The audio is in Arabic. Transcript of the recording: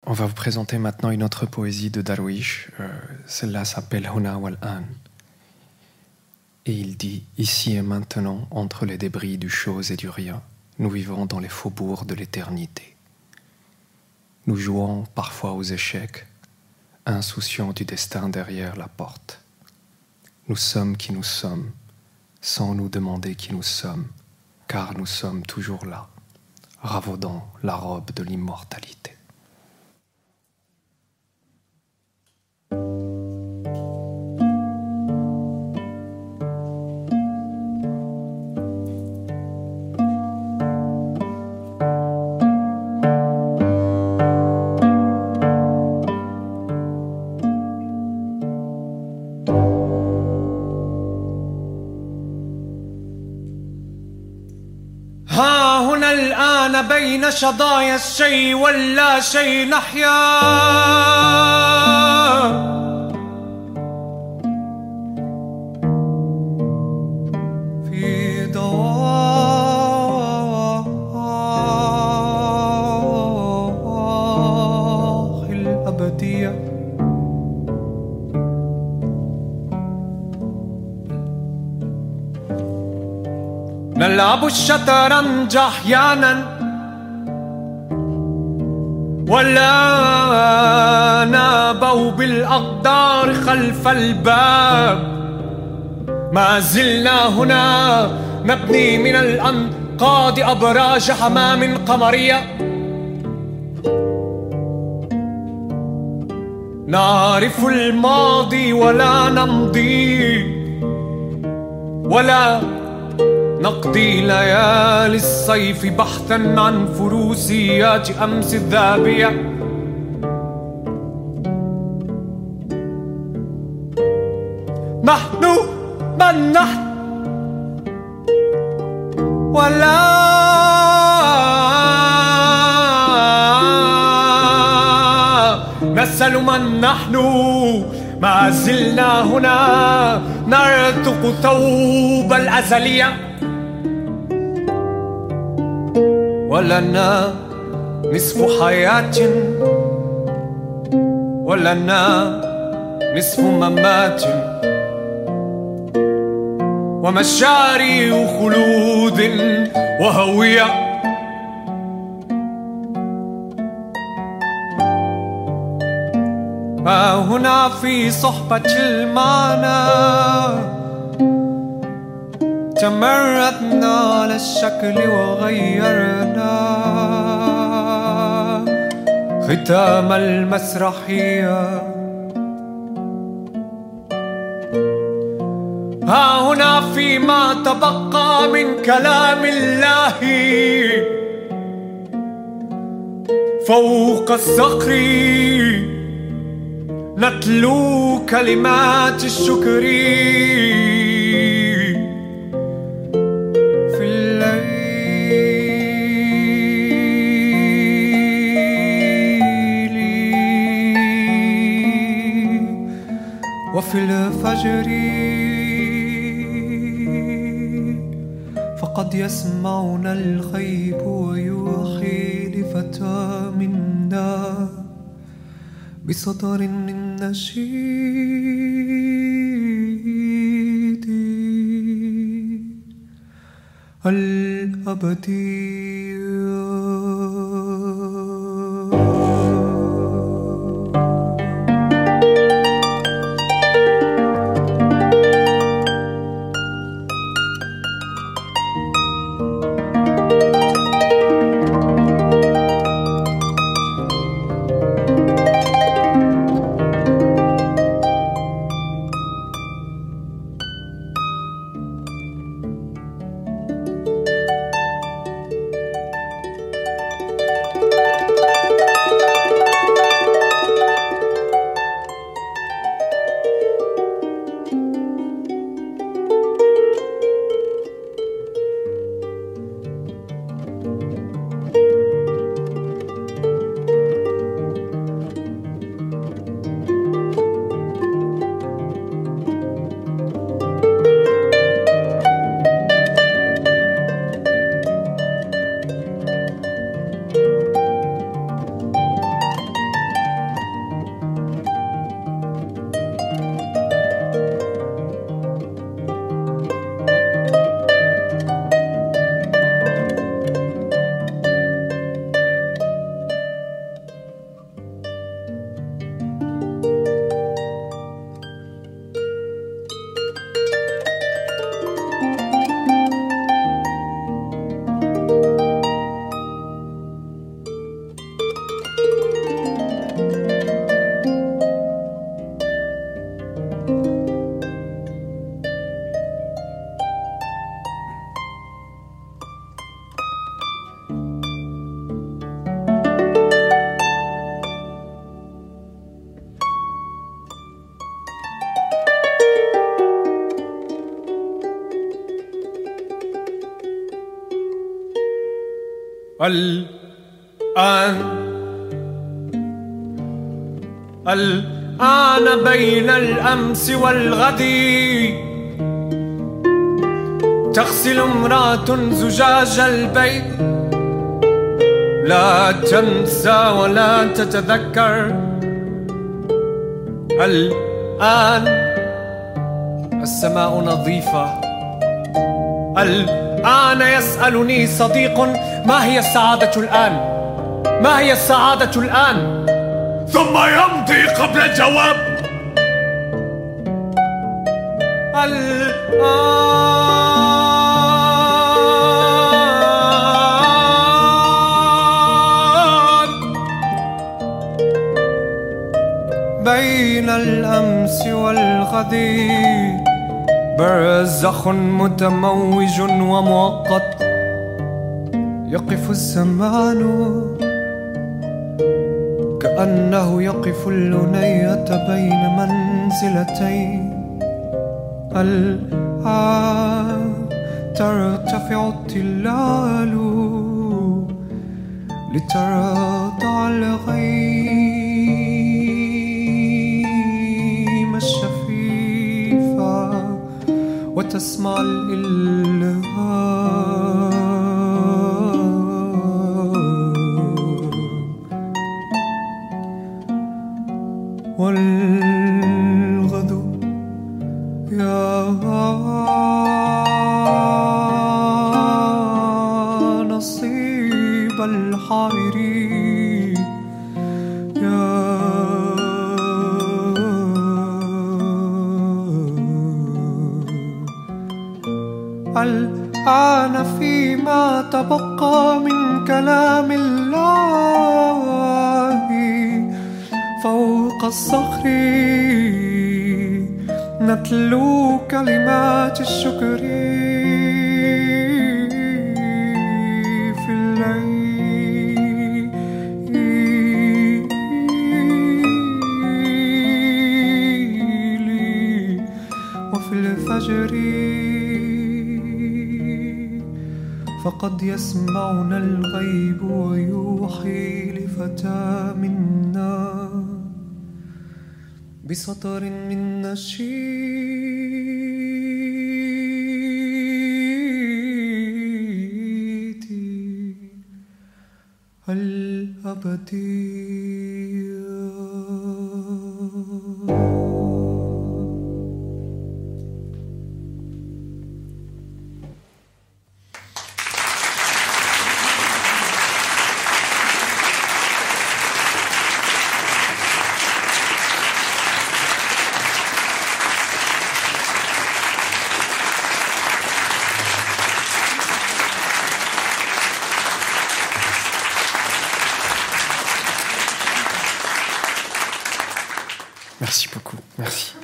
On va vous présenter maintenant une autre poésie de Darwish. Celle-là s'appelle Huna wal An. Et il dit « Ici et maintenant, entre les débris du chose et du rien, nous vivons dans les faubourgs de l'éternité. Nous jouons parfois aux échecs, insouciants du destin derrière la porte. Nous sommes qui nous sommes, sans nous demander qui nous sommes, car nous sommes toujours là, ravaudant la robe de l'immortalité. » ها هنا الآن بين شظايا الشيء واللا شيء نحيا في ضواحي الأبدية. نلعب الشطرنج أحيانا ولا نابوا بالأقدار خلف الباب. ما زلنا هنا نبني من الأنقاض أبراج حمام قمرية. نعرف الماضي ولا نمضي ولا نقضي ليالي الصيف بحثا عن فروسيات أمس الذهبية. نحن من نحن ولا نسأل من نحن. ما زلنا هنا نرتق ثوب الأزلية. ولنا نصف حياة ولنا نصف ممات ومشاري خلود وهوية. ها هنا في صحبة المعنى تمردنا على الشكل وغيرنا ختام المسرحية. ها هنا فيما تبقى من كلام الله فوق الصخر نتلو كلمات الشكر. وفي الفجر فقد يسمعنا الغيب ويوحي لفتى منا بسطر من نشيد الأبدي. الآن بين الأمس والغد تغسل امرأة زجاج البيت، لا تنسى ولا تتذكر. الآن السماء نظيفة. الآن يسألني صديق: ما هي السعادة الآن؟ ما هي السعادة الآن؟ ثم يمضي قبل الجواب. الآن بين الأمس والغد برزخ متموج ومؤقت. يقف الزمان كأنه يقف اللنية بين منزلتين. الآن ترتفع التلال لترضع الغيم الشفيفة وتسمع الإلهام. والغد يا نصيب الحائرين يا الآن فيما تبقى من كلام الله فوق الصخر نتلو كلمات الشكر في الليل وفي الفجر. فقد يسمعنا الغيب ويوحي لفتى منا بسطر من نشيد الأبدي. Merci beaucoup, merci.